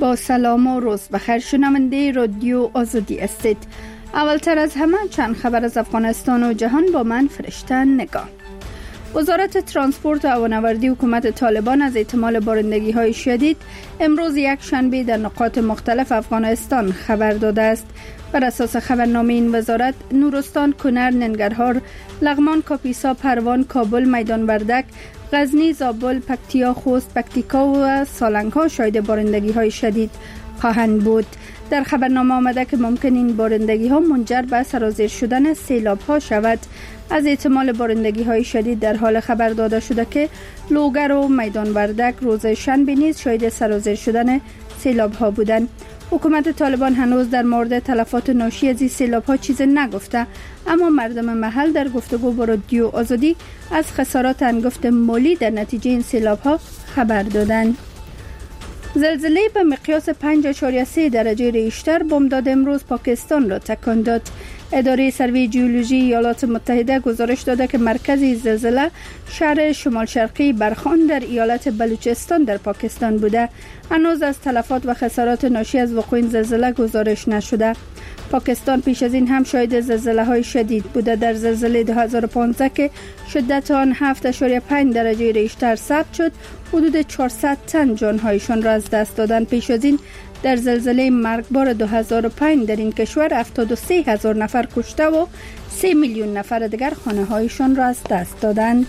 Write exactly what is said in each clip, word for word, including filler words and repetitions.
با سلام و روز بخیر شنونده رادیو آزادی استید. اولتر از همه چند خبر از افغانستان و جهان با من فرشته نگاه. وزارت ترانسپورت و هوانوردی حکومت طالبان از احتمال بارندگی های شدید امروز یک شنبه در نقاط مختلف افغانستان خبر داده است. بر اساس خبرنامه این وزارت، نورستان، کنر، ننگرهار، لغمان، کاپیسا، پروان، کابل، میدان وردک، غزنی، زابل، پکتیا، خوست، پکتیکا و سالنگ ها شاهد بارندگی های شدید خواهند بود. در خبرنامه آمده که ممکن این بارندگی ها منجر به سرازیر شدن سیلاب ها شود. از احتمال بارندگی های شدید در حال خبر داده شده که لوگر و میدان وردک روز شنبه نیز شاهد سرازیر شدن سیلاب ها بودند. حکومت طالبان هنوز در مورد تلفات ناشی از این سیلاب ها چیز نگفته، اما مردم محل در گفتگو با رادیو آزادی از خسارات هنگفت مالی در نتیجه این سیلاب ها خبر دادند. زلزله به مقیاس پنج اشاریه سه درجه ریشتر بامداد امروز پاکستان را تکان داد. اداره سروی جیولوژی ایالات متحده گزارش داده که مرکز زلزله شهر شمال شرقی برخان در ایالت بلوچستان در پاکستان بوده. هنوز از تلفات و خسارات ناشی از وقوع این زلزله گزارش نشده. پاکستان پیش از این هم شاهد زلزله های شدید بوده. در زلزله دو هزار و پانزده که شدت آن هفت اشاریه پنج درجه ریشتر ثبت شد، حدود چهارصد تن جانهایشان را از دست دادند. پیش از این در زلزله مرگبار دو هزار و پنج در این کشور هفتاد و سه هزار نفر کشته و سه میلیون نفر دیگر خانه هایشان را از دست دادند.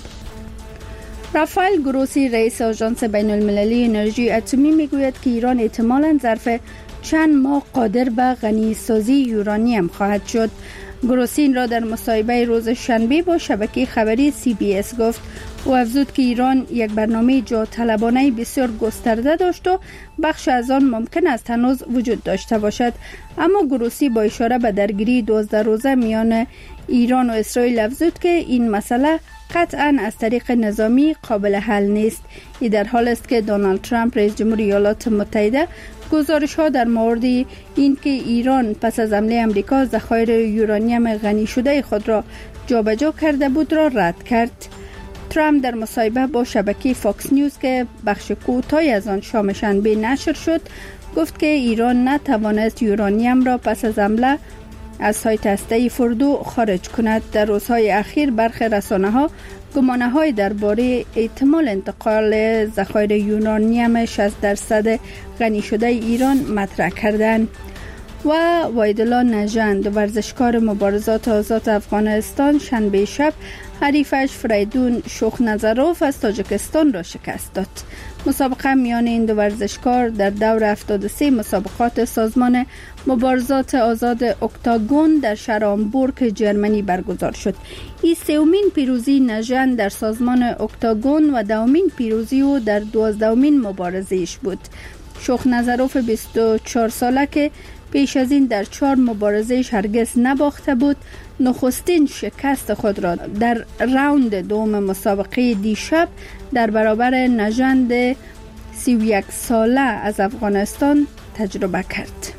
رافائل گروسی رئیس آژانس بین المللی انرژی اتمی میگوید که ایران احتمالاً ظرف چند ماه قادر به غنی سازی یورانیم خواهد شد. گروسی این را در مصاحبه روز شنبه با شبکه خبری سی بی اس گفت. او افزود که ایران یک برنامه جا طلبانه بسیار گسترده داشت و بخش از آن ممکن است هنوز وجود داشته باشد، اما گروسی با اشاره به درگیری دوازده روزه میان ایران و اسرائیل افزود که این مسئله قطعاً از طریق نظامی قابل حل نیست. این در حال است که دونالد ترامپ رئیس جمهور ایالات متحده گزارش ها در مورد این که ایران پس از حمله امریکا ذخایر یورانیم غنی شده خود را جابجا کرده بود را رد کرد. ترامپ در مصاحبه با شبکه فاکس نیوز که بخش کوتاهی از آن شام شنبه نشر شد گفت که ایران نتوانست یورانیم را پس از حمله از سایت هسته‌ای فردو خارج کند. در روزهای اخیر برخی رسانه‌ها گمانه‌های درباره احتمال انتقال ذخایر یورانیم شصت درصد غنی شده ایران مطرح کردند. و وایدلا نژند، ورزشکار مبارزات آزاد افغانستان، شنبه شب حریفش فریدون شوخنظروف از تاجیکستان را شکست داد. مسابقه میان این دو ورزشکار در دور هفتاد و سه مسابقات سازمان مبارزات آزاد اکتاگون در شهر هامبورگ جرمنی برگزار شد. این سومین پیروزی نژند در سازمان اکتاگون و دومین پیروزی او در دوازدهمین مبارزه‌اش بود. شوخنظروف بیست و چهار ساله که پیش از این در چهار مبارزه‌اش هرگز نباخته بود، نخستین شکست خود را در راوند دوم مسابقه دیشب در برابر نژند سی و یک ساله از افغانستان تجربه کرد.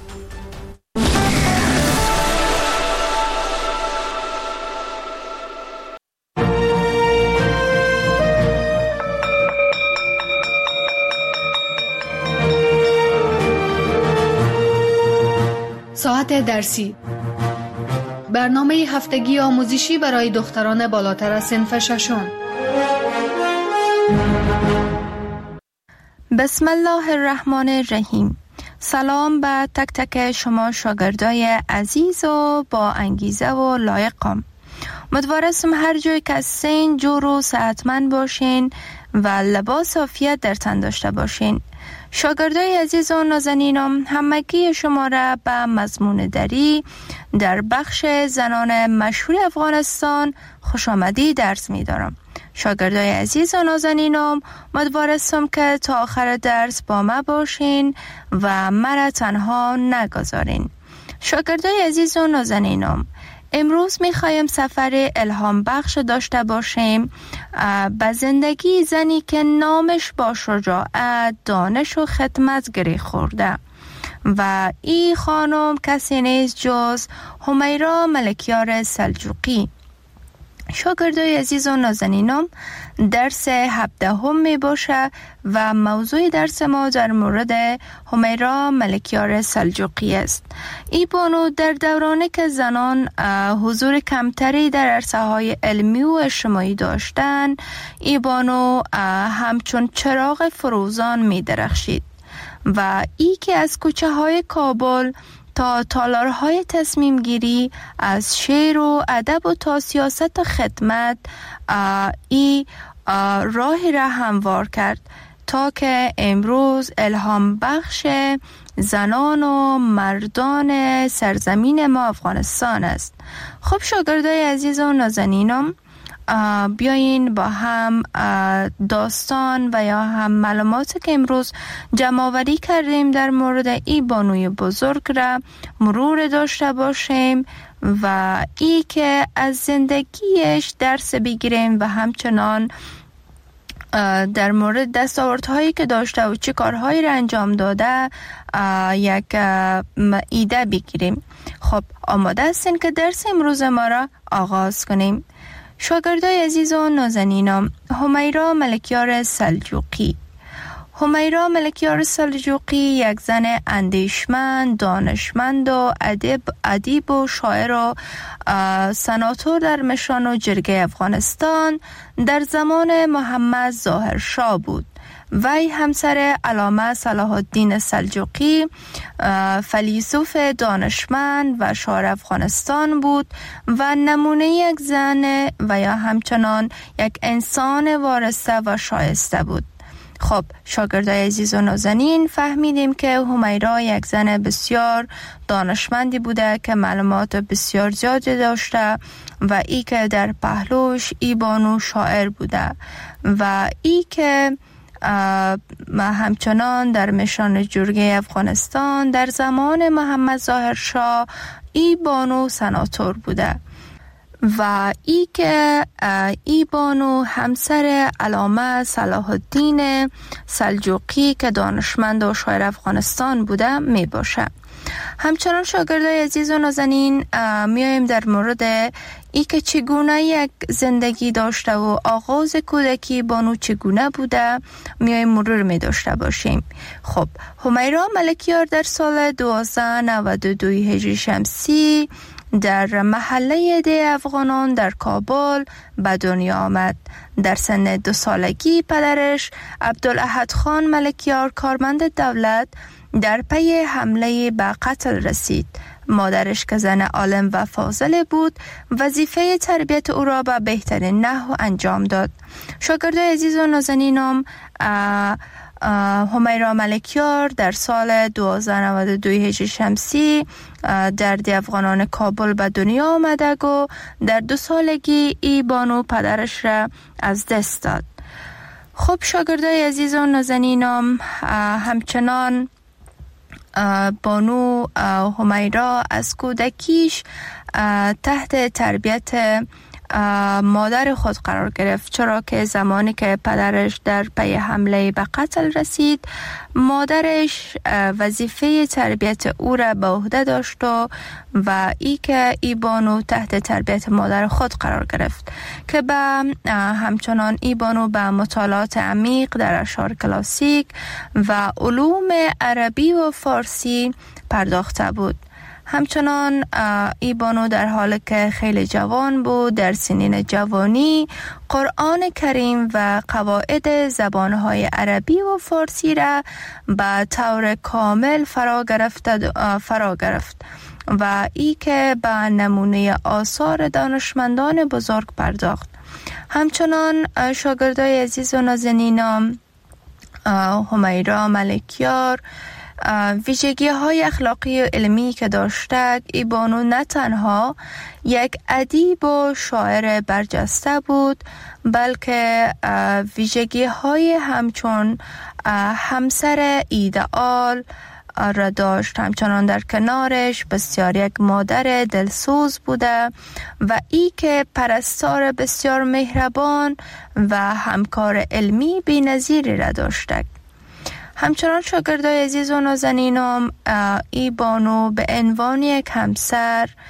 ساعت درسی، برنامه هفتگی آموزشی برای دختران بالاتر از صنف ششم. بسم الله الرحمن الرحیم. سلام به تک تک شما شاگردای عزیز و با انگیزه و لایقم. امیدوارم هر جای که هستین جور و صحتمند باشین و لباس عافیت در تن داشته باشین. شاگردای عزیز و نازنینم، همگی شما را به مضمون دری در بخش زنان مشهور افغانستان خوش آمدی درس می دارم. شاگردای عزیز و نازنینم، امیدوارم که تا آخر درس با ما باشین و مرا تنها نگذارین. شاگردای عزیز و نازنینم، امروز میخوایم سفر الهام بخش داشته باشیم به زندگی زنی که نامش با شجاعت، دانش و خدمت گره خورده و این خانم کسی نیست جز همیرا ملکیار سلجوقی. شاگردای عزیز و نازنینم، درس هفدهم می باشه و موضوع درس ما در مورد همیرا ملکیار سلجوقی است. ای بانو در دورانی که زنان حضور کمتری در عرصه های علمی و اجتماعی داشتند، ای بانو همچون چراغ فروزان می درخشید و ای که از کوچه های کابل تا تالارهای تصمیم گیری، از شعر و ادب و تا سیاست و خدمت ای راهی را هموار کرد تا که امروز الهام بخش زنان و مردان سرزمین ما افغانستان است. خب شاگردای عزیز و نازنینم، بیاین با هم داستان و یا هم معلوماتی که امروز جمع آوری کردیم در مورد ای بانوی بزرگ را مرور داشته باشیم و ای که از زندگیش درس بگیریم و همچنان در مورد دستاوردهایی که داشته و چه کارهایی را انجام داده یک ایده بگیریم. خب آماده هستین که درس امروز ما را آغاز کنیم؟ شاگردای عزیز و نازنینم، همیرا ملکیار سلجوقی. همیرا ملکیار سلجوقی یک زن اندیشمند، دانشمند و ادیب ادیب و شاعر و سناتور در مشان و جرگه افغانستان در زمان محمد ظاهر شاه بود. وی همسر علامه صلاح الدین سلجوقی فیلسوف دانشمند و شاعر افغانستان بود و نمونه یک زن و یا همچنان یک انسان وارسته و شایسته بود. خب شاگردای عزیز و نازنین، فهمیدیم که همیرا یک زن بسیار دانشمندی بوده که معلومات بسیار زیادی داشته و ای که در پهلوش ای بانو شاعر بوده و ای که همچنان در مشان جرگه افغانستان در زمان محمد ظاهر شاه ای بانو سناتور بوده و ای که ای بانو همسر علامه صلاح الدین سلجوقی که دانشمند و شاعر افغانستان بوده می باشه. همچنان شاگردای عزیز و نازنین، میایم در مورد ای که چگونه یک زندگی داشته و آغاز کودکی بانو چگونه بوده میایم مرور می داشته باشیم. خب همیرا ملکیار در سال دوازده نود و دو هجری شمسی در محله ده افغانان در کابل به دنیا آمد. در سن دو سالگی پدرش عبدالاحد خان ملکیار کارمند دولت در پی حمله به قتل رسید. مادرش که زن عالم و فاضل بود وظیفه تربیت او را به بهترین نحو انجام داد. شاگردای عزیز و نازنینم، همیرا ملکیار در سال دوازده نود و دو هجری شمسی در ده افغانان کابل به دنیا آمده و در دو سالگی ای بانو پدرش را از دست داد. خب شاگردای عزیز و نازنینم، همچنان بانو همیرا از کودکیش تحت تربیت مادر خود قرار گرفت، چرا که زمانی که پدرش در پی حمله به قتل رسید مادرش وظیفه تربیت او را به عهده داشت و ای که ای بانو تحت تربیت مادر خود قرار گرفت که به همچنان ای بانو به مطالعات عمیق در اشعار کلاسیک و علوم عربی و فارسی پرداخته بود. همچنان ای بانو در حالی که خیلی جوان بود در سنین جوانی قرآن کریم و قواعد زبانهای عربی و فارسی را به طور کامل فرا گرفت فرا گرفت و ای که به نمونه آثار دانشمندان بزرگ پرداخت. همچنان شاگردای عزیز و نازنینم، همیرا ملکیار ویژگی های اخلاقی و علمی که داشته، ای بانو نه تنها یک ادیب و شاعر برجسته بود بلکه ویژگی های همچون همسر ایدئال را داشت. همچنان در کنارش بسیار یک مادر دلسوز بوده و ای که پرستار بسیار مهربان و همکار علمی بی‌نظیری را داشته. همچنان شاگردای عزیز و نازنینم، ای بانو به عنوان یک همسر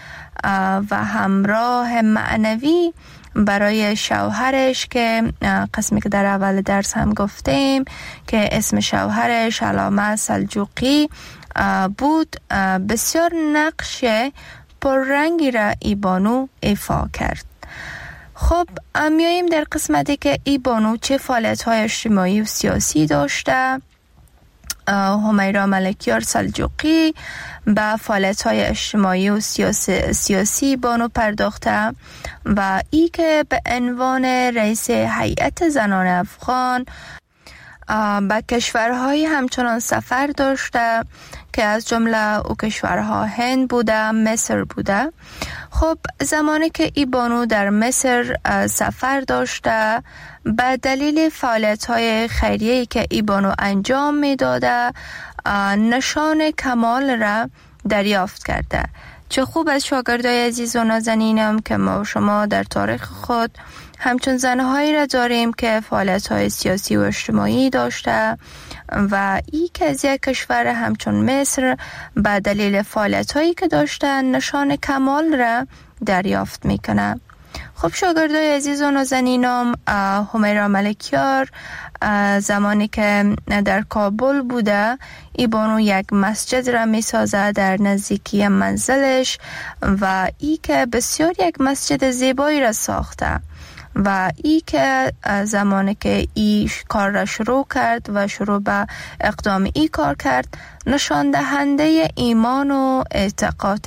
و همراه معنوی برای شوهرش که قسمی که در اول درس هم گفتیم که اسم شوهرش علامه سلجوقی بود، بسیار نقش پررنگی را ای بانو ایفا کرد. خب میاییم در قسمتی که ای بانو چه فعالیت‌های اجتماعی و سیاسی داشته. همیرا ملکیار سلجوقی به فعالیت‌های اجتماعی و سیاسی, سیاسی بانو پرداخته و ای که به عنوان رئیس هیئت زنان افغان به کشورهای همچنان سفر داشته که از جمله او کشورها هند بوده، مصر بوده. خب زمانی که ای بانو در مصر سفر داشته به دلیل فعالیت‌های خیریه‌ای که ای بانو انجام می‌داده نشان کمال را دریافت کرده. چه خوب از شاگردای عزیز و نازنینم که ما و شما در تاریخ خود همچون زنهایی را داریم که فعالیت‌های سیاسی و اجتماعی داشته و ای که از یک کشور همچون مصر به دلیل فعالیت‌هایی که داشتن نشان کمال را دریافت میکنه. خب شاگردای عزیز و نازنینم، همیرا ملکیار زمانی که در کابل بوده ای بانو یک مسجد را می سازه در نزدیکی منزلش و ای که بسیار یک مسجد زیبایی را ساخته و ای که زمانی که ای کار را شروع کرد و شروع به اقدام ای کار کرد نشان دهنده ایمان و اعتقاد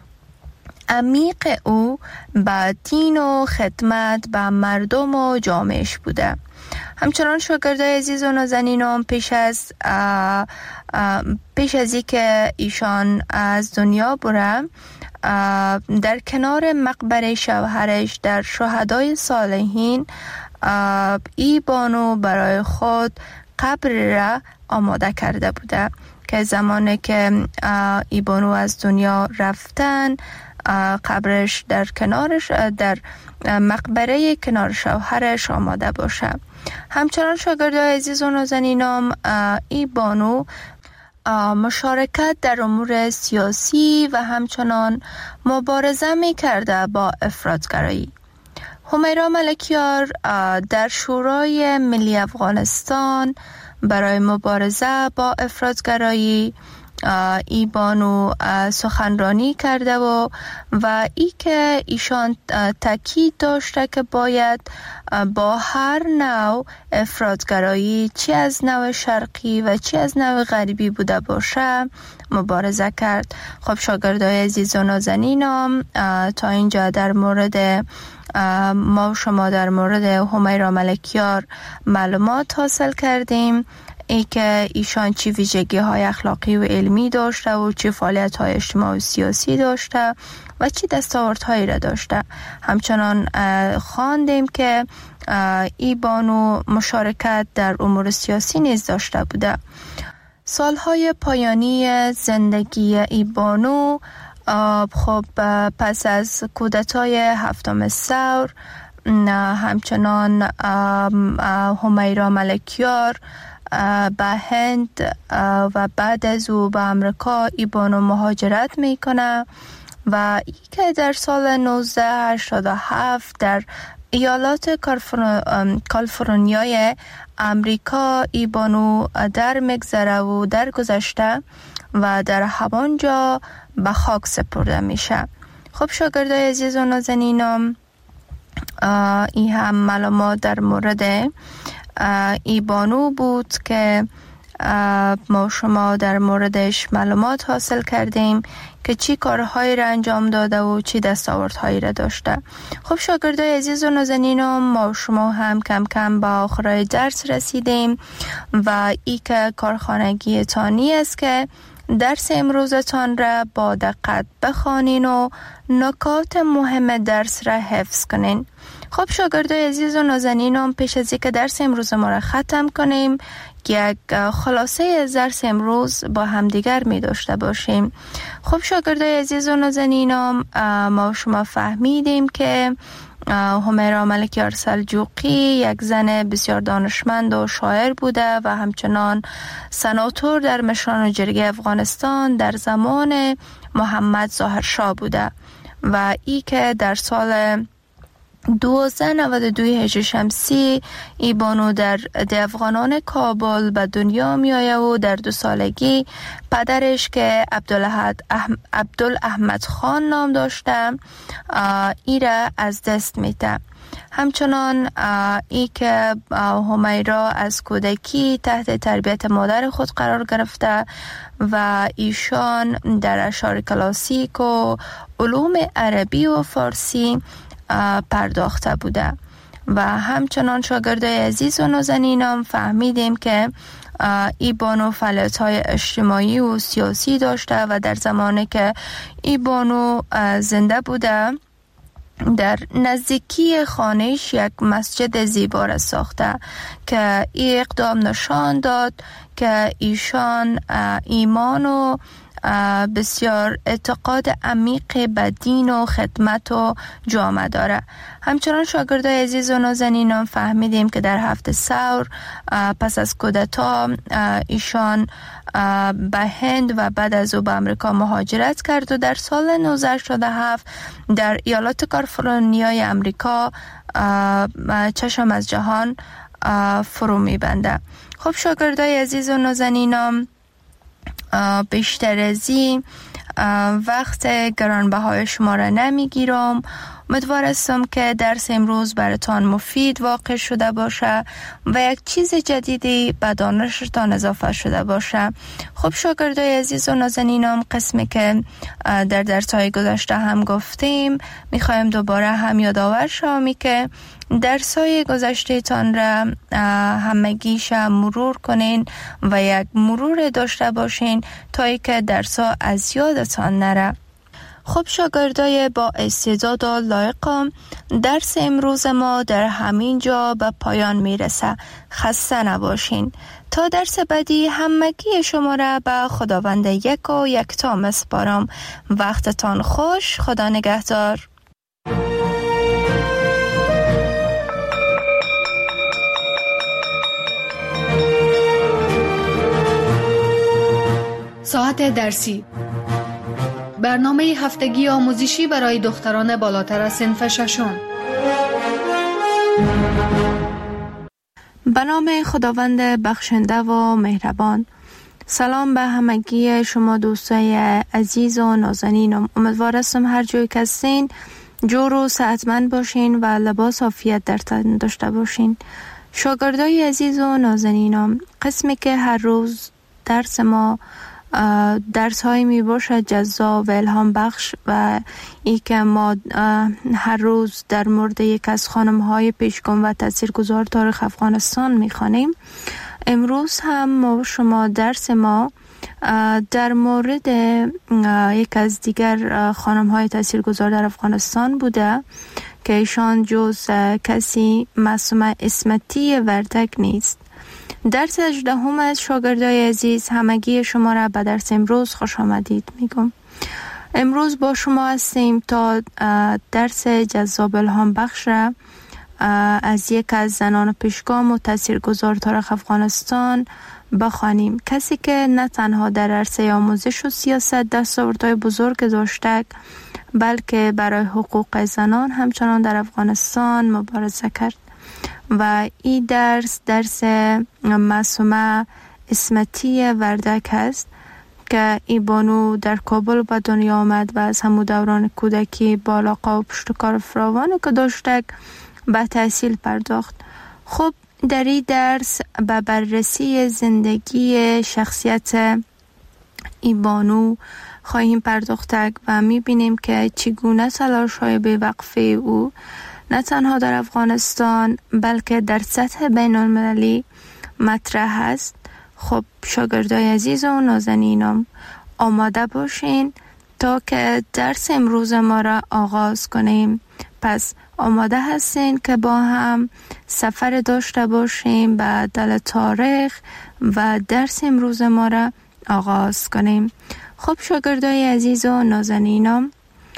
عمیق او به دین و خدمت به مردم و جامعهش بوده. همچنان شاگردای عزیز و نازنینم پیش از اه اه پیش از ای که ایشان از دنیا بره در کنار مقبره شوهرش در شهدای صالحین ای بانو برای خود قبر را آماده کرده بوده که زمانی که ای بانو از دنیا رفتن قبرش در کنارش در مقبره کنار شوهرش آماده باشه. همچنان شاگردای عزیز و نازنینم ای بانو مشارکت در امور سیاسی و همچنان مبارزه می کرده با افراطگرایی. همیرا ملکیار در شورای ملی افغانستان برای مبارزه با افراطگرایی ای بانو سخنرانی کرده و و ای که ایشان تاکید داشته که باید با هر نوع افراطگرایی چی از نوع شرقی و چی از نوع غربی بوده باشه مبارزه کرد. خب شاگردای عزیز و نازنینم تا اینجا در مورد ما و شما در مورد همیرا ملکیار معلومات حاصل کردیم، ای که ایشان چی ویژگی های اخلاقی و علمی داشته و چی فعالیت های اجتماعی و سیاسی داشته و چی دستاوردهایی را داشته. همچنان خواندیم که ای بانو مشارکت در امور سیاسی نیز داشته بوده. سالهای پایانی زندگی ای بانو خب پس از کودتای هفتم ثور همچنان همیرا ملکیار به هند و بعد از او به امریکا ای بانو مهاجرت میکنه و ای که در سال نوزده هشتاد و هفت در ایالات کالیفرنیای امریکا ای بانو در مگذره و در گذشته و در همانجا به خاک سپرده میشه. خب شاگردای عزیز و نازنینم، این هم معلومات در مورد ای بانو بود که ما شما در موردش معلومات حاصل کردیم که چی کارهایی را انجام داده و چی دستاوردهایی را داشته. خب شاگردای عزیز و نازنینم، ما شما هم کم کم به آخرای درس رسیدیم و ای که کارخانگی تانی است که درس امروزتان را با دقت بخوانین و نکات مهم درس را حفظ کنین. خب شاگردای عزیز و نازنینم، پیش از اینکه درس امروز ما را ختم کنیم یک خلاصه از درس امروز با همدیگر می داشته باشیم. خب شاگردای عزیز و نازنینم، ما شما فهمیدیم که همیرا ملکیار سلجوقی یک زن بسیار دانشمند و شاعر بوده و همچنان سناتور در مشران جرگه افغانستان در زمان محمد ظاهر شاه بوده و ای که در سال دوازده نود و دو هجری شمسی ای بانو در افغانان کابل به دنیا می آید و در دو سالگی پدرش که عبدالاحمد خان نام داشته ای را از دست میده. همچنان ای که همیرا از کودکی تحت تربیت مادر خود قرار گرفته و ایشان در اشعار کلاسیک و علوم عربی و فارسی پرداخته بوده و همچنان شاگردای عزیز و نازنینم فهمیدیم که ای بانو فعالیت‌های اجتماعی و سیاسی داشته و در زمانی که ای بانو زنده بوده در نزدیکی خانهش یک مسجد زیبا را ساخته که این اقدام نشان داد که ایشان ایمان و بسیار اعتقاد عمیق به دین و خدمت و جامعه داره. همچنان شاگردای عزیز و نازنینم فهمیدیم که در هفته ثور پس از کودتا ایشان به هند و بعد از او به امریکا مهاجرت کرد و در سال نوزده هشتاد و هفت در ایالات کالیفرنیای امریکا چشم از جهان فرو میبنده. خب شاگردای عزیز و نازنینم، بیشتر از این وقت گرانبهای شما را نمیگیرم. امیدوار هستم که درس امروز براتان مفید واقع شده باشه و یک چیز جدیدی به دانشتان اضافه شده باشه. خب شاگردای عزیز و نازنینم، قسمی که در درس‌های گذشته هم گفتیم میخوایم دوباره هم یادآور شوم که درس‌های گذشته تان را همگیش مرور کنین و یک مرور داشته باشین تا اینکه درس‌ها از یادتان نره. خب شاگردای با استعداد و لایقم، درس امروز ما در همین جا به پایان میرسه. خسته نباشین. تا درس بعدی همگی شما را به خداوند یک و یکتا میسپارم. وقتتان خوش. خدا نگهدار. ساعت درسی، برنامه هفتگی آموزشی برای دختران بالاتر از صنف ششم. به نام خداوند بخشنده و مهربان. سلام به همگی شما دوستای عزیز و نازنینم. امیدوار هستم هر جایی که هستین جور و صحتمند باشین و لباس عافیت در تن داشته باشین. شاگردای عزیز و نازنینم، قسمی که هر روز درس ما درس های می باشد جذاب و الهام بخش و ای که ما هر روز در مورد یک از خانم های پیشگام و تاثیرگذار تاریخ افغانستان می خوانیم. امروز هم ما شما درس ما در مورد یک از دیگر خانم های تاثیرگذار در افغانستان بوده که ایشان جز کسی معصومه اسمتی وردک نیست. درس هجدهم از شاگردای عزیز، همگی شما را به درس امروز خوش آمدید میگم. امروز با شما هستیم تا درس جذاب الهام بخش را از یک از زنان پیشگام و تاثیرگذار تاریخ افغانستان بخوانیم. کسی که نه تنها در عرصه آموزش و سیاست دستاوردهای بزرگ داشته بلکه برای حقوق زنان همچنان در افغانستان مبارزه کرد و این درس درس معصومه اسمتی وردک است که این بانو در کابل به دنیا آمد و از همون دوران کودکی با علاقه و پشتکار فراوانی که داشته به تحصیل پرداخت. خب در این درس به بررسی زندگی شخصیت این بانو خواهیم پرداخت و میبینیم که چگونه تلاش های بی‌وقفه او نه تنها در افغانستان بلکه در سطح بین المللی مطرح است. خب شاگردای عزیز و نازنینم، آماده باشین تا که درس امروز ما را آغاز کنیم. پس آماده هستین که با هم سفر داشته باشیم به دل تاریخ و درس امروز ما را آغاز کنیم. خب شاگردای عزیز و نازنینم،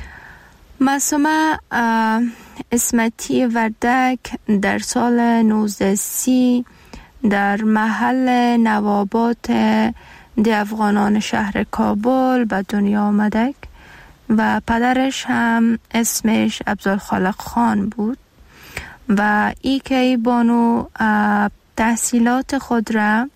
معصومه اسمتی وردک در سال نوزده سی در محل نوابات دی افغانان شهر کابل به دنیا آمدک. و پدرش هم اسمش عبدالخالق خان بود و ای که ای بانو تحصیلات خود را،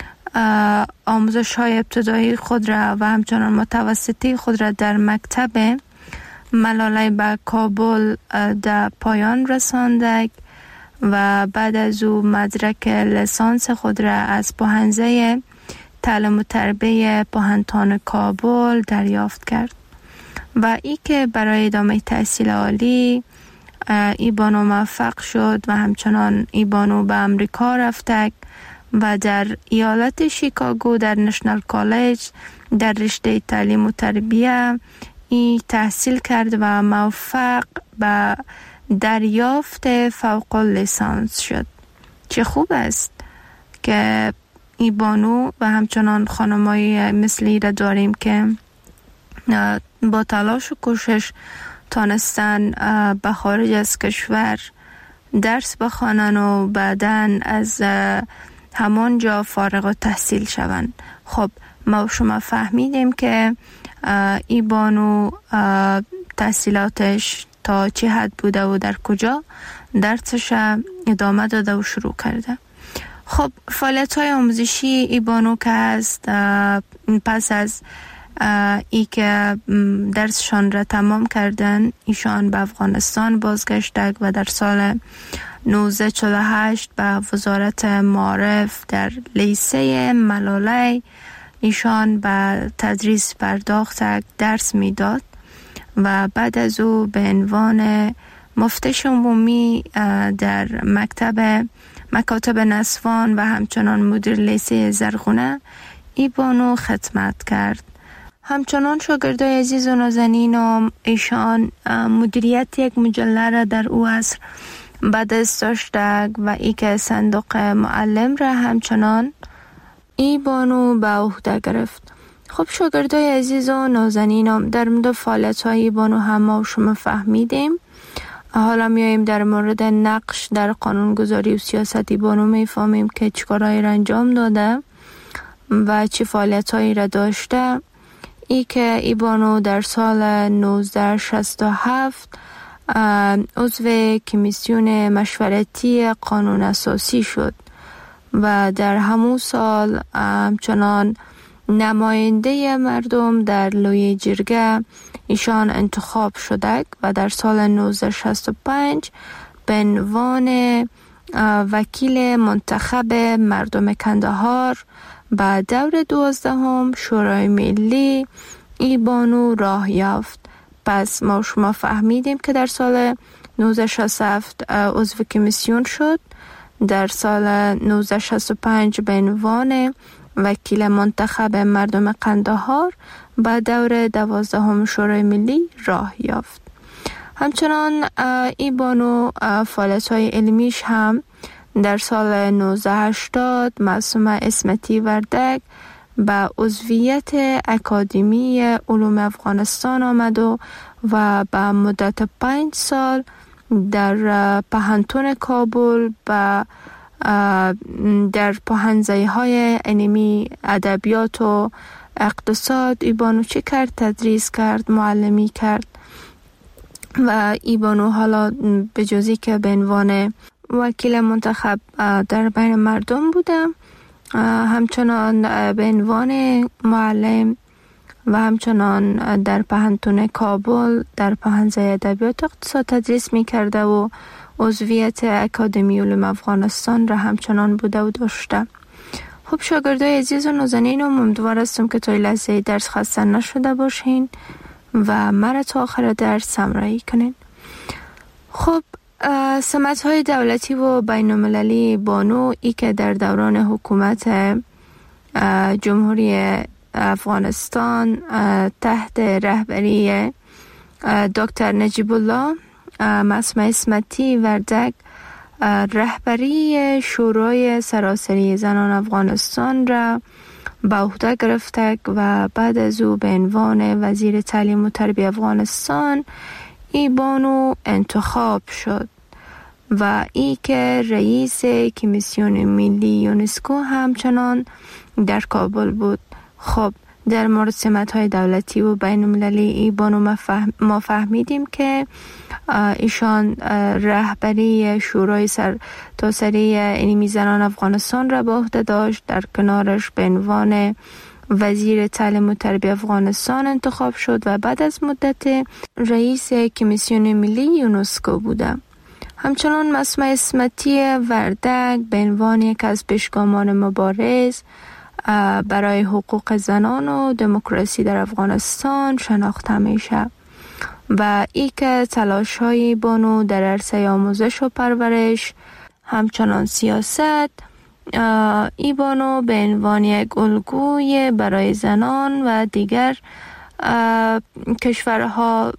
آموزش های ابتدایی خود را و همچنان متوسطی خود را در مکتب ملاله به کابل در پایان رساندک و بعد از او مدرک لیسانس خود را از پوهنځی تعلیم و تربیه پوهنتون کابل دریافت کرد و ای که برای ادامه تحصیل عالی ای بانو موفق شد و همچنان ای بانو به امریکا رفتک و در ایالت شیکاگو در نشنال کالج در رشته تعلیم و تربیه ای تحصیل کرد و موفق به دریافت فوق لیسانس شد. چه خوب است که ای بانو و همچنان خانمایی مثلی را داریم که با تلاش و کوشش تانستن به خارج از کشور درس بخوانن و بعداً از همان جا فارغ التحصیل شوند. خب ما شما فهمیدیم که ای بانو تحصیلاتش تا چه حد بوده و در کجا درسش ادامه داده و شروع کرده. خب فعالیت های آموزشی ای بانو که هست، پس از ای که درسشان را تمام کردن ایشان به افغانستان بازگشتند و در سال نوزده چهل و هشت به وزارت معارف در لیسه ملاله ایشان به تدریس پرداختند، درس میداد و بعد از او به عنوان مفتش عمومی در مکتب مکاتب نسوان و همچنان مدیر لیسه زرغونه ای بانو خدمت کرد. همچنان شاگردای عزیز و نازنین ایشان مدیریت یک مجله را در او عصر به دست داشتند و ای که صندوق معلم را همچنان ای بانو به عهده گرفت. خب شاگردای عزیز و نازنینم، در مورد فعالیت‌های ای بانو هم ما شما فهمیدیم. حالا میاییم در مورد نقش در قانونگذاری و سیاست ای بانو میفهمیم که چیکارهایی را انجام داده و چه فعالیت‌هایی را داشته. ای که ای بانو در سال نوزده شصت و هفت عضو کمیسیون مشورتی قانون اساسی شد و در همون سال همچنان نماینده مردم در لوی جرگه ایشان انتخاب شده و در سال نوزده شصت و پنج به عنوان وکیل منتخب مردم کندهار به دور دوازدهم شورای ملی ای بانو راه یافت. پس ما شما فهمیدیم که در سال نوزده شصت و هفت عضو کمیسیون شد، در سال نوزده شصت و پنج به عنوان وکیل منتخب مردم قندهار به دور دوازدهم شورای ملی راه یافت. همچنان ای بانو فعالیت‌های علمیش هم در سال نوزده هشتاد معصومه اسمتی وردک به عضویت اکادمی علوم افغانستان آمد و و به مدت پنج سال در پوهنتون کابل و در پوهنځی های علمی ادبیات و اقتصاد ای بانو چه کرد؟ تدریس کرد، معلمی کرد و ای بانو حالا به جزی که به عنوان وکیل منتخب در بین مردم بودم، همچنان به عنوان معلم و همچنان در پوهنتون کابل در پوهنځی ادبیات اقتصاد تدریس می کرده و عضویت اکادمی علوم افغانستان را همچنان بوده و داشته. خب شاگردای عزیز و نازنین، امیدوار هستم که تا این لحظه درس خسته نشده باشین و مرا تا آخر درس همراهی کنین. خب سمت‌های دولتی و بین‌المللی بانو ای که در دوران حکومت جمهوری افغانستان تحت رهبری دکتر نجیب الله معصومه اسمتی وردک رهبری شورای سراسری زنان افغانستان را به عهده گرفته و بعد از او به عنوان وزیر تعلیم و تربیه افغانستان ای بانو انتخاب شد و ای که رئیس کمیسیون ملی یونسکو همچنان در کابل بود. خب در مورد سمت‌های دولتی و بین المللی ای بانو ما فهمیدیم که ایشان رهبری شورای سر تاسری علمی زنان افغانستان را به عهده داشت. در کنارش به عنوان وزیر تعلیم و تربیت افغانستان انتخاب شد و بعد از مدت رئیس کمیسیون ملی یونسکو بوده. همچنان مسمع اسمتی وردک به عنوان یک از پیشگامان مبارز برای حقوق زنان و دموکراسی در افغانستان شناخته میشه و ای که تلاش های بانو در عرصه آموزش و پرورش همچنان سیاست ای بانو به عنوان یک الگوی برای زنان و دیگر کشورها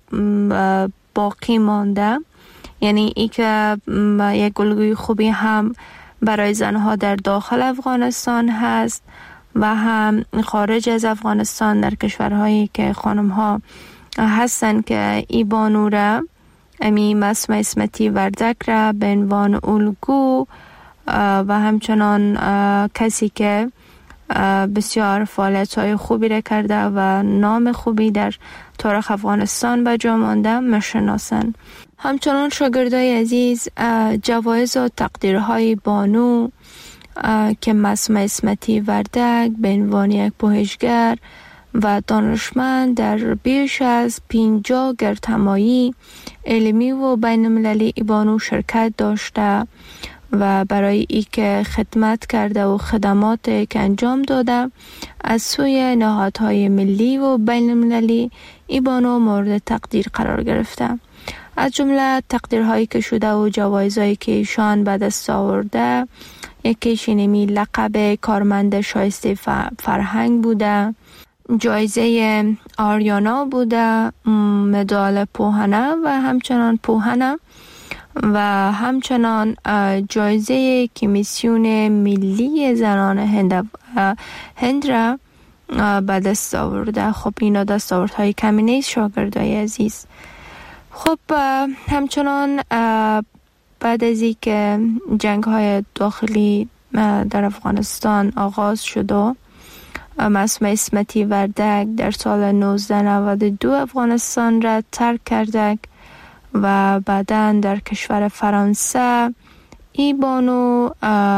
باقی مانده. یعنی ای که یک الگوی خوبی هم برای زنها در داخل افغانستان هست و هم خارج از افغانستان در کشورهایی که خانم‌ها هستن که ای بانو را امی مسمع اسمتی وردک را به عنوان الگو و همچنان کسی که بسیار فعالیت‌های خوبی را کرده و نام خوبی در تاریخ افغانستان به جا مانده میشناسند. همچنان شاگردای عزیز جوایز و تقدیرهای بانو که مسمع اسمتی وردک به عنوان یک پژوهشگر و دانشمند در بیش از پنجاه گردهمایی علمی و بین المللی بانو شرکت داشته و برای ای که خدمت کرده و خدمات که انجام داده از سوی نهادهای ملی و بین المللی ای بانو مورد تقدیر قرار گرفته. از جمله تقدیرهایی که شده و جوایزهایی که ایشان به دست آورده یکیش اینمی لقب کارمند شایسته فرهنگ بوده، جایزه آریانا بوده، مدال پوهنه و همچنان پوهنه و همچنان جایزه کمیسیون ملی زنان هند هند را به دست آورده. خب اینا دستاوردهای کمی نیست شاگردای عزیز. خب همچنان بعد از این که جنگ های داخلی در افغانستان آغاز شد و مسمع اسمتی وردک در سال نوزده نود و دو افغانستان را ترک کرده و بعداً در کشور فرانسه ای بانو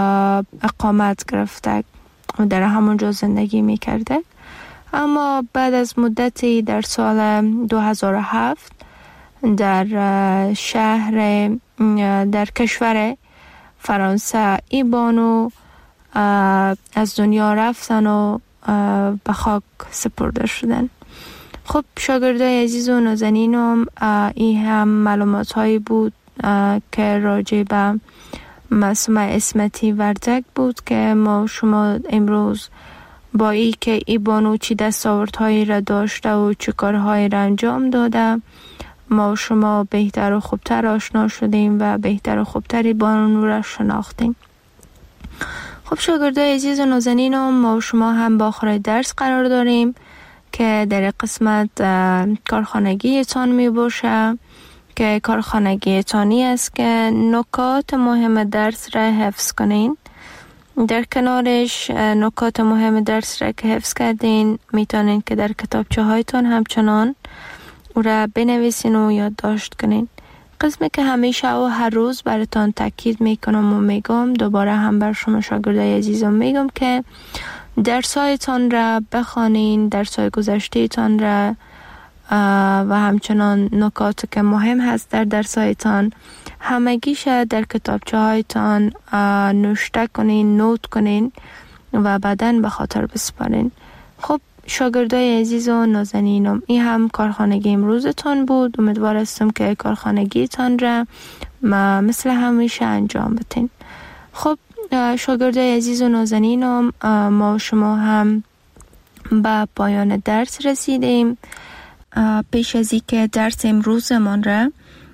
اقامت گرفته و در همونجا زندگی می کرده. اما بعد از مدتی در سال دو هزار و هفت در شهر در کشور فرانسه ای بانو از دنیا رفتن و به خاک سپرده شدن. خب شاگردای عزیز و نازنینم این هم معلومات هایی بود که راجع به مسمع اسمتی وردک بود که ما شما امروز با ای که ای بانو چی دستاوردهایی را داشته و چه کارهایی را انجام داده ما شما بهتر و خوبتر آشنا شدیم و بهتر و خوبتر بانو را شناختیم. خب شاگردای عزیز و نازنینم ما شما هم با آخر درس قرار داریم که در قسمت کارخانگی تان می باشه که کارخانگی تانی است که نکات مهم درس را حفظ کنین. در کنارش نکات مهم درس را که حفظ کردین میتونین که در کتابچه هایتون همچنان او را بنویسین و یادداشت کنین. قسمی که همیشه و هر روز براتون تاکید میکنم و میگم دوباره هم بر شما شاگردای عزیزم میگم که درسایتان را بخوانین، درسای گذشته تان را و همچنان نکاتی که مهم هست در درسایتان همگیش در کتابچه هایتان نوشته کنین، نوت کنین و بعداً به خاطر بسپارین. خب شاگردای عزیز و نازنینم این هم کارخانگی امروزتان بود. امیدوار هستم که کارخانگیتان را ما مثل همیشه انجام بدین. خب شاگردای عزیز و نازنینم ما شما هم به پایان درس رسیدیم. پیش از این که درس امروزمان را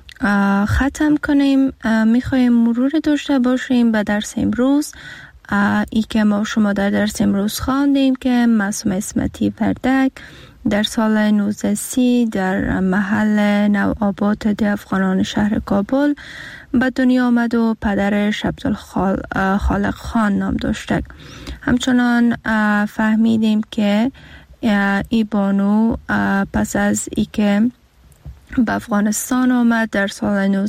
ختم کنیم میخوایم مرور داشته باشیم به درس امروز. ای که ما شما در درس امروز خواندیم که مسمع اسمتی وردک در سال نوزده سی در محل نوآباد ده افغانان شهر کابل به دنیا آمد و پدرش عبدالخالق خان نام داشته. همچنان فهمیدیم که ای بانو پس از ای که به افغانستان آمد در سال